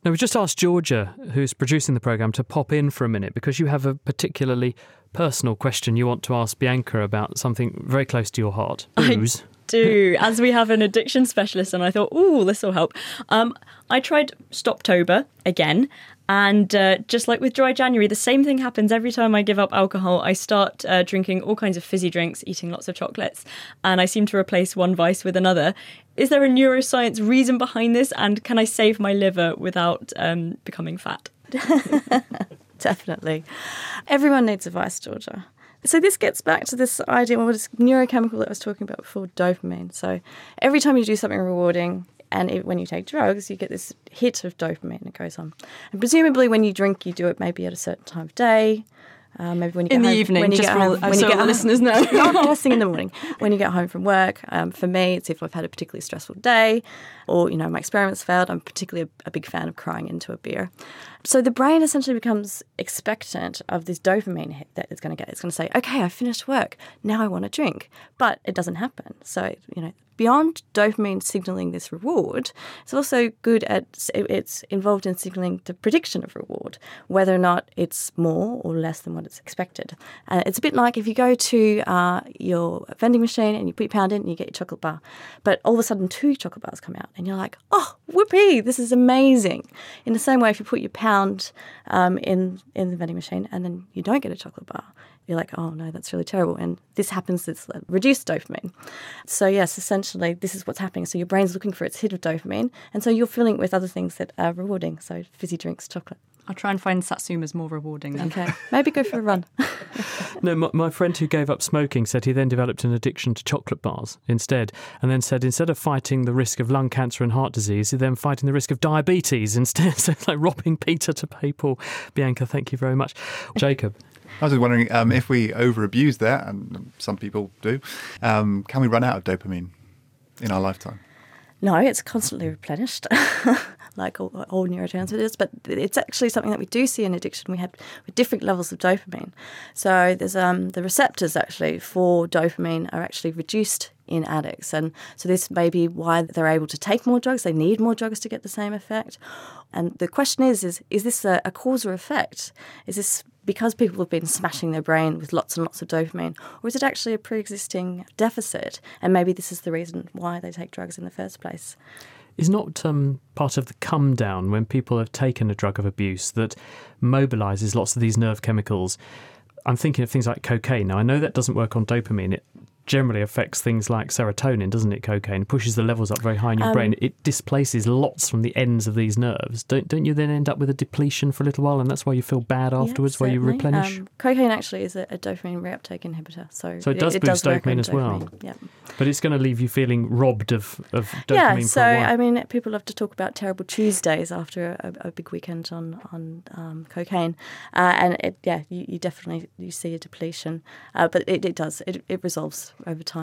Now, we just asked Georgia, who's producing the programme, to pop in for a minute because you have a particularly personal question you want to ask Bianca about something very close to your heart. Booze. Do, as we have an addiction specialist, and I thought, ooh, this will help. I tried Stoptober again, and just like with Dry January, the same thing happens every time I give up alcohol. I start drinking all kinds of fizzy drinks, eating lots of chocolates, and I seem to replace one vice with another. Is there a neuroscience reason behind this, and can I save my liver without becoming fat? Definitely. Everyone needs a vice, Georgia. So this gets back to this idea of this neurochemical that I was talking about before, dopamine. So every time you do something rewarding, and when you take drugs, you get this hit of dopamine that goes on. And presumably when you drink, you do it maybe at a certain time of day, maybe when you get in home, the evening, when you just get for home, all, so all the listeners know. Not first thing in the morning. When you get home from work, for me, it's if I've had a particularly stressful day, or my experiments failed. I'm particularly a big fan of crying into a beer. So the brain essentially becomes expectant of this dopamine hit that it's going to get. It's going to say, "Okay, I finished work. Now I want to drink," but it doesn't happen. So beyond dopamine signalling this reward, it's also good at, it's involved in signalling the prediction of reward, whether or not it's more or less than what it's expected. It's a bit like if you go to your vending machine and you put your pound in and you get your chocolate bar, but all of a sudden 2 chocolate bars come out and you're like, oh, whoopee, this is amazing. In the same way, if you put your pound in the vending machine and then you don't get a chocolate bar, you're like, oh no, that's really terrible. And this happens, it's reduced dopamine. So yes, essentially this is what's happening. So your brain's looking for its hit of dopamine, and so you're filling it with other things that are rewarding. So fizzy drinks, chocolate. I'll try and find Satsumas more rewarding then. Okay, maybe go for a run. No, my friend who gave up smoking said he then developed an addiction to chocolate bars instead, and then said instead of fighting the risk of lung cancer and heart disease, he's then fighting the risk of diabetes instead. So it's like robbing Peter to pay Paul. Bianca, thank you very much. Jacob. I was just wondering if we over-abuse that, and some people do, can we run out of dopamine in our lifetime? No, it's constantly replenished, like all neurotransmitters, but it's actually something that we do see in addiction. We have with different levels of dopamine. So there's the receptors actually for dopamine are actually reduced in addicts, and so this may be why they're able to take more drugs. They need more drugs to get the same effect. And the question is this a cause or effect? Is this because people have been smashing their brain with lots and lots of dopamine, or is it actually a pre-existing deficit? And maybe this is the reason why they take drugs in the first place. Is not part of the come down when people have taken a drug of abuse that mobilises lots of these nerve chemicals? I'm thinking of things like cocaine. Now, I know that doesn't work on dopamine. It generally affects things like serotonin, doesn't it, cocaine? It pushes the levels up very high in your brain. It displaces lots from the ends of these nerves. Don't you then end up with a depletion for a little while, and that's why you feel bad afterwards, where you replenish? Cocaine actually is a dopamine reuptake inhibitor. So it does boost dopamine as well. Yeah. But it's going to leave you feeling robbed of dopamine yeah, so, for a while. I mean, people love to talk about terrible Tuesdays after a big weekend on cocaine. And you definitely see a depletion. But it does. It resolves over time.